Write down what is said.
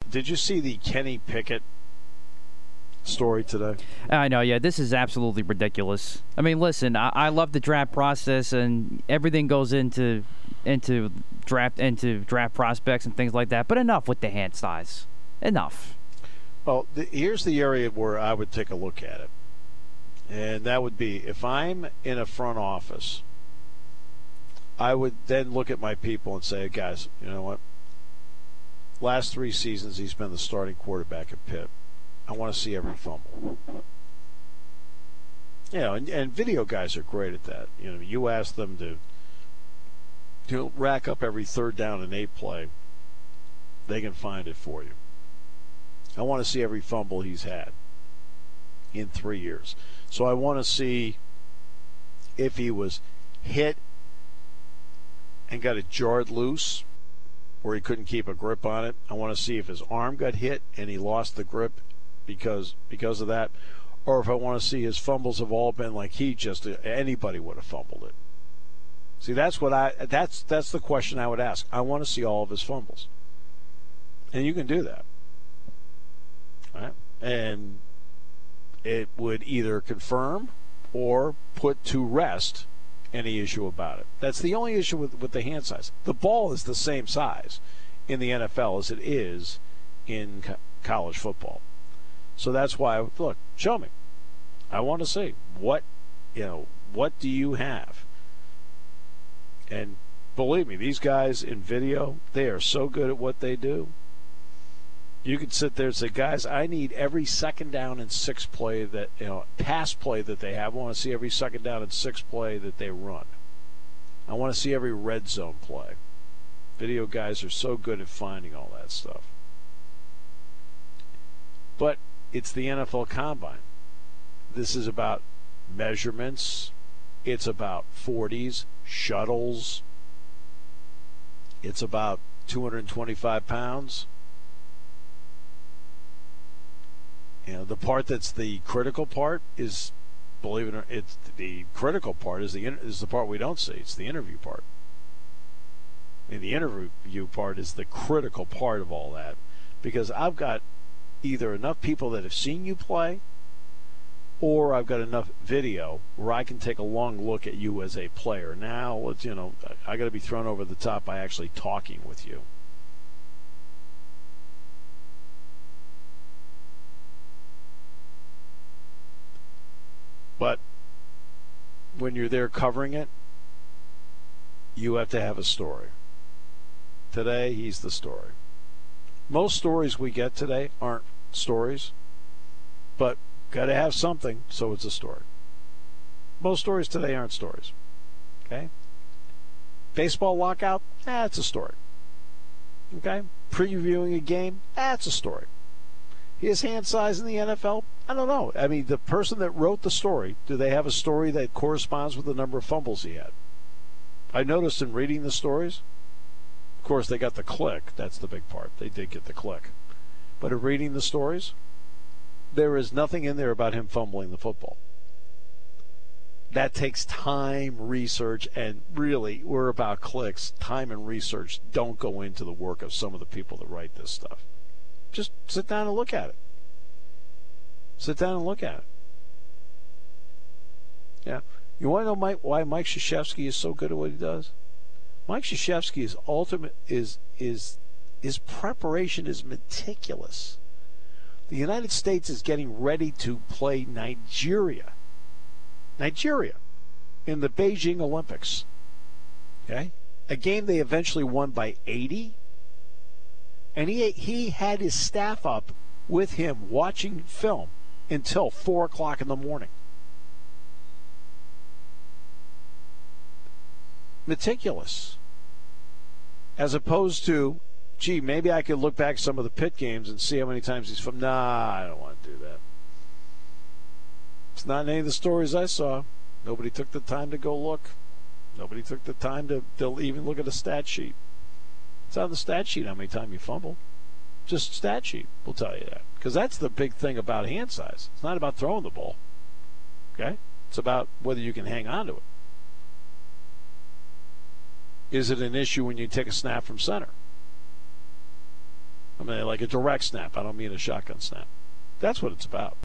Did you see the Kenny Pickett story today? I know, yeah. This is absolutely ridiculous. I mean, listen, I love the draft process, and everything goes into draft prospects and things like that. But enough with the hand size. Enough. Well, here's the area where I would take a look at it, and that would be if I'm in a front office. I would then look at my people and say, guys, you know what? Last 3 seasons, he's been the starting quarterback at Pitt. I want to see every fumble. You know, and video guys are great at that. You know, you ask them to rack up every 3rd down and 8 play, they can find it for you. I want to see every fumble he's had in 3 years. So I want to see if he was hit and got it jarred loose where he couldn't keep a grip on it. I want to see if his arm got hit and he lost the grip because of that, or if I want to see his fumbles have all been like anybody would have fumbled it. See, that's the question I would ask. I want to see all of his fumbles. And you can do that. All right? And it would either confirm or put to rest any issue about it. That's the only issue with the hand size. The ball is the same size in the NFL as it is in college football. So that's why, look, show me. I want to see what do you have? And believe me, these guys in video, they are so good at what they do. You could sit there and say, guys, I need every 2nd down and 6 play that, pass play that they have. I want to see every 2nd down and 6 play that they run. I want to see every red zone play. Video guys are so good at finding all that stuff. But it's the NFL Combine. This is about measurements. It's about 40s, shuttles. It's about 225 pounds. The part that's the critical part is, believe it or not, it's the critical part is the part we don't see. It's the interview part. And the interview part is the critical part of all that, because I've got either enough people that have seen you play, or I've got enough video where I can take a long look at you as a player. Now, I got to be thrown over the top by actually talking with you. But when you're there covering it, you have to have a story. Today, he's the story. Most stories we get today aren't stories, but got to have something, so it's a story. Most stories today aren't stories. Okay? Baseball lockout, it's a story. Okay? Previewing a game, it's a story. His hand size in the NFL, I don't know. I mean, the person that wrote the story, do they have a story that corresponds with the number of fumbles he had? I noticed in reading the stories, of course, they got the click. That's the big part. They did get the click. But in reading the stories, there is nothing in there about him fumbling the football. That takes time, research, and really, we're about clicks. Time and research don't go into the work of some of the people that write this stuff. Just sit down and look at it. Sit down and look at it. Yeah. You want to know why Mike Krzyzewski is so good at what he does? Mike Krzyzewski's ultimate his preparation is meticulous. The United States is getting ready to play Nigeria in the Beijing Olympics. Okay? A game they eventually won by 80. And he had his staff up with him watching film until 4 o'clock in the morning. Meticulous. As opposed to, gee, maybe I could look back some of the Pitt games and see how many times he's from. Nah, I don't want to do that. It's not in any of the stories I saw. Nobody took the time to go look. Nobody took the time to even look at a stat sheet. It's on the stat sheet how many times you fumble. Just stat sheet will tell you that. Because that's the big thing about hand size. It's not about throwing the ball. Okay? It's about whether you can hang on to it. Is it an issue when you take a snap from center? I mean, like a direct snap. I don't mean a shotgun snap. That's what it's about.